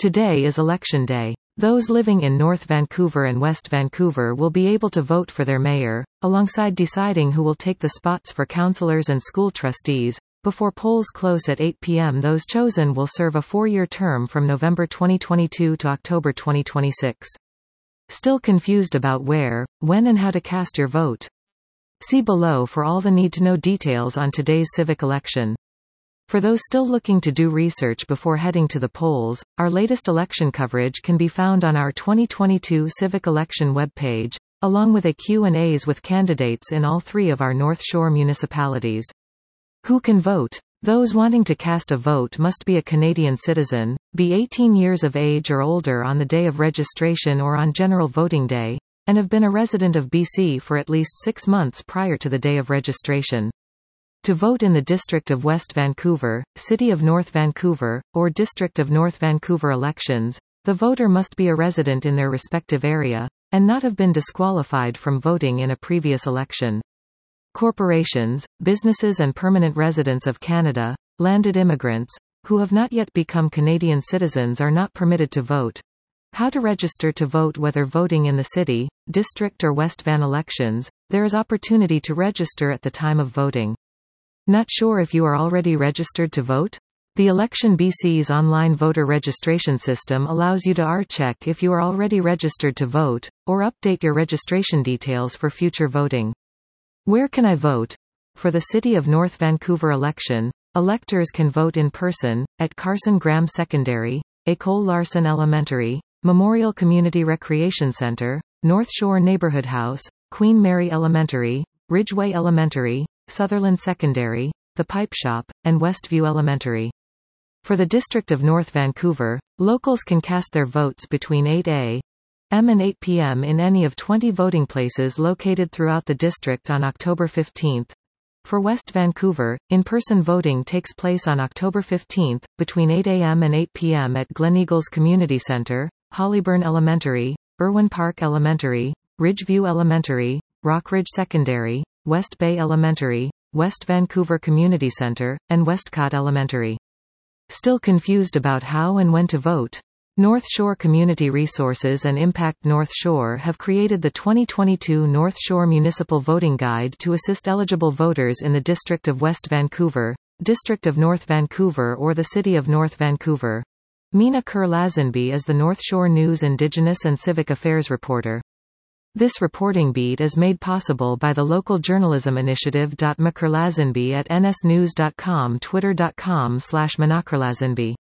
Today is Election Day. Those living in North Vancouver and West Vancouver will be able to vote for their mayor, alongside deciding who will take the spots for councillors and school trustees. Before polls close at 8 p.m., those chosen will serve a 4-year term from November 2022 to October 2026. Still confused about where, when and how to cast your vote? See below for all the need-to-know details on today's civic election. For those still looking to do research before heading to the polls, our latest election coverage can be found on our 2022 civic election webpage, along with a Q&As with candidates in all 3 of our North Shore municipalities. Who can vote? Those wanting to cast a vote must be a Canadian citizen, be 18 years of age or older on the day of registration or on general voting day, and have been a resident of BC for at least 6 months prior to the day of registration. To vote in the District of West Vancouver, City of North Vancouver, or District of North Vancouver elections, the voter must be a resident in their respective area, and not have been disqualified from voting in a previous election. Corporations, businesses and permanent residents of Canada, landed immigrants, who have not yet become Canadian citizens are not permitted to vote. How to register to vote? Whether voting in the City, District or West Van elections, there is opportunity to register at the time of voting. Not sure if you are already registered to vote? The Election BC's online voter registration system allows you to check if you are already registered to vote, or update your registration details for future voting. Where can I vote? For the City of North Vancouver election, electors can vote in person, at Carson Graham Secondary, École Larson Elementary, Memorial Community Recreation Centre, North Shore Neighbourhood House, Queen Mary Elementary, Ridgeway Elementary, Sutherland Secondary, The Pipe Shop, and Westview Elementary. For the District of North Vancouver, locals can cast their votes between 8 a.m. and 8 p.m. in any of 20 voting places located throughout the district on October 15. For West Vancouver, in-person voting takes place on October 15, between 8 a.m. and 8 p.m. at Gleneagles Community Centre, Hollyburn Elementary, Irwin Park Elementary, Ridgeview Elementary, Rockridge Secondary, West Bay Elementary, West Vancouver Community Centre, and Westcott Elementary. Still confused about how and when to vote? North Shore Community Resources and Impact North Shore have created the 2022 North Shore Municipal Voting Guide to assist eligible voters in the District of West Vancouver, District of North Vancouver or the City of North Vancouver. Mina Kerr-Lazenby is the North Shore News Indigenous and Civic Affairs reporter. This reporting beat is made possible by the local journalism initiative. Mina Kerr-Lazenby at nsnews.com, twitter.com/minakerlazenby.